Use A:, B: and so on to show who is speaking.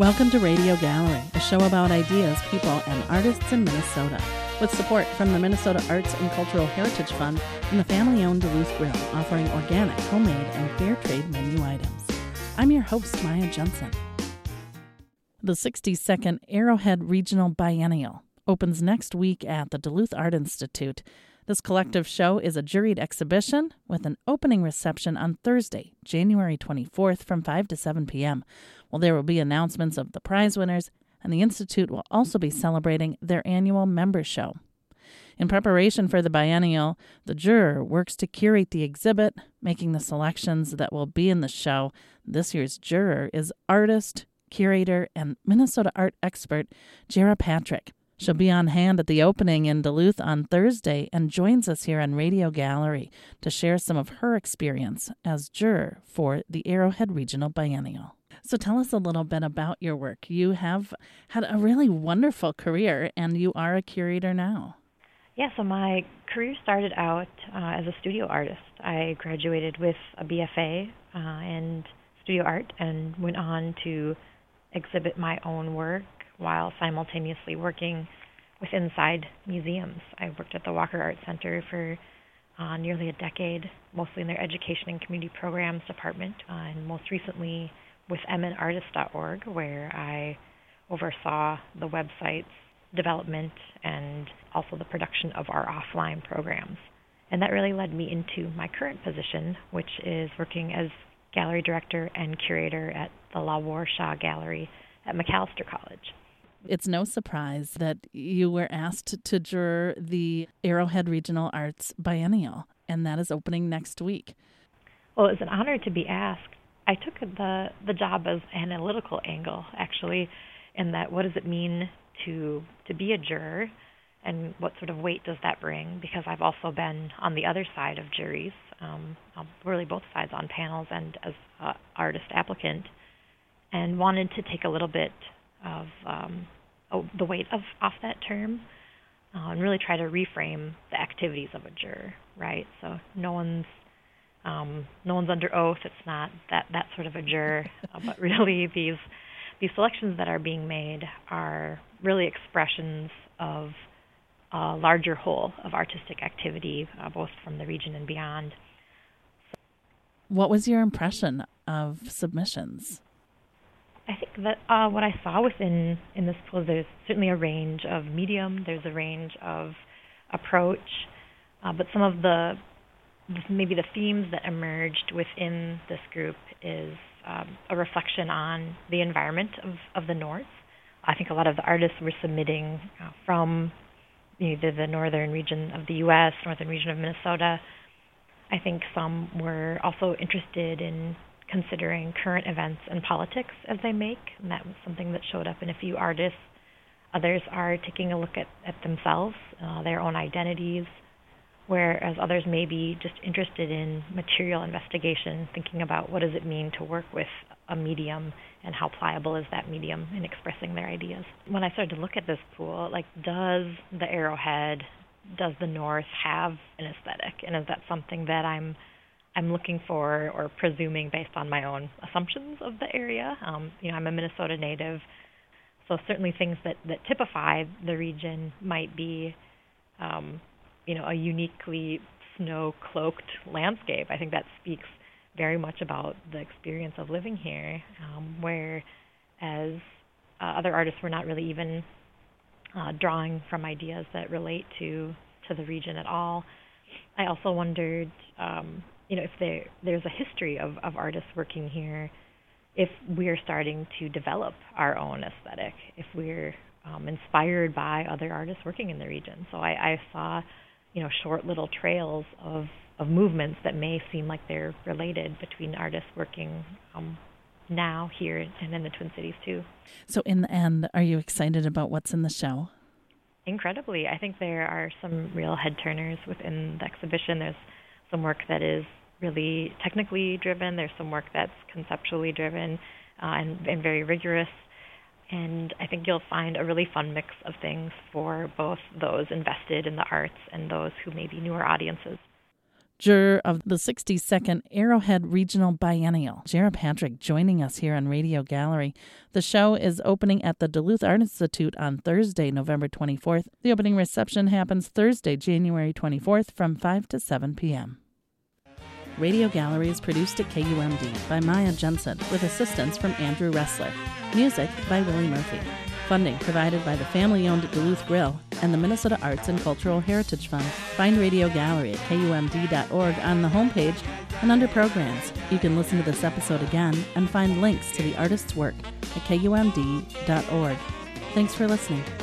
A: Welcome to Radio Gallery, a show about ideas, people, and artists in Minnesota, with support from the Minnesota Arts and Cultural Heritage Fund and the family-owned Duluth Grill, offering organic, homemade, and fair trade menu items. I'm your host, Maya Jensen. The 62nd Arrowhead Regional Biennial opens next week at the Duluth Art Institute. This collective show is a juried exhibition with an opening reception on Thursday, January 24th from 5 to 7 p.m. Well, there will be announcements of the prize winners, and the Institute will also be celebrating their annual member show. In preparation for the biennial, the juror works to curate the exhibit, making the selections that will be in the show. This year's juror is artist, curator, and Minnesota art expert Jara Patrick. She'll be on hand at the opening in Duluth on Thursday and joins us here on Radio Gallery to share some of her experience as juror for the Arrowhead Regional Biennial. So tell us a little bit about your work. You have had a really wonderful career, and you are a curator now.
B: Yeah, so my career started out as a studio artist. I graduated with a BFA in studio art and went on to exhibit my own work while simultaneously working with inside museums. I worked at the Walker Art Center for nearly a decade, mostly in their education and community programs department, and most recently with mnartist.org, where I oversaw the website's development and also the production of our offline programs. And that really led me into my current position, which is working as gallery director and curator at the LaWar Shaw Gallery at Macalester College.
A: It's no surprise that you were asked to juror the Arrowhead Regional Arts Biennial, and that is opening next week.
B: Well, it's an honor to be asked. I took the job as an analytical angle, actually, in that what does it mean to be a juror, and what sort of weight does that bring? Because I've also been on the other side of juries, really both sides on panels and as an artist applicant, and wanted to take a little bit of the weight off that term and really try to reframe the activities of a juror, right? So no one's under oath. It's not that sort of a juror, but really these selections that are being made are really expressions of a larger whole of artistic activity, both from the region and beyond.
A: What was your impression of submissions?
B: I think that what I saw within this pool, there's certainly a range of medium, there's a range of approach, but some of maybe the themes that emerged within this group is a reflection on the environment of the North. I think a lot of the artists were submitting from either the northern region of the U.S., northern region of Minnesota. I think some were also interested in considering current events and politics as they make, and that was something that showed up in a few artists. Others are taking a look at themselves, their own identities, whereas others may be just interested in material investigation, thinking about what does it mean to work with a medium and how pliable is that medium in expressing their ideas. When I started to look at this pool, does the Arrowhead, does the North have an aesthetic? And is that something that I'm looking for or presuming based on my own assumptions of the area? I'm a Minnesota native, so certainly things that typify the region might be, a uniquely snow-cloaked landscape. I think that speaks very much about the experience of living here, whereas other artists were not really even drawing from ideas that relate to the region at all. I also wondered, if there's a history of artists working here, if we're starting to develop our own aesthetic, if we're inspired by other artists working in the region. So I saw, short little trails of movements that may seem like they're related between artists working now here and in the Twin Cities too.
A: So in the end, are you excited about what's in the show?
B: Incredibly. I think there are some real head turners within the exhibition. There's some work that is really technically driven. There's some work that's conceptually driven and very rigorous. And I think you'll find a really fun mix of things for both those invested in the arts and those who may be newer audiences.
A: juror of the 62nd Arrowhead Regional Biennial. Jarrah Patrick joining us here on Radio Gallery. The show is opening at the Duluth Art Institute on Thursday, November 24th. The opening reception happens Thursday, January 24th from 5 to 7 p.m. Radio Gallery is produced at KUMD by Maya Jensen with assistance from Andrew Ressler. Music by Willie Murphy. Funding provided by the family-owned Duluth Grill and the Minnesota Arts and Cultural Heritage Fund. Find Radio Gallery at KUMD.org on the homepage and under Programs. You can listen to this episode again and find links to the artist's work at KUMD.org. Thanks for listening.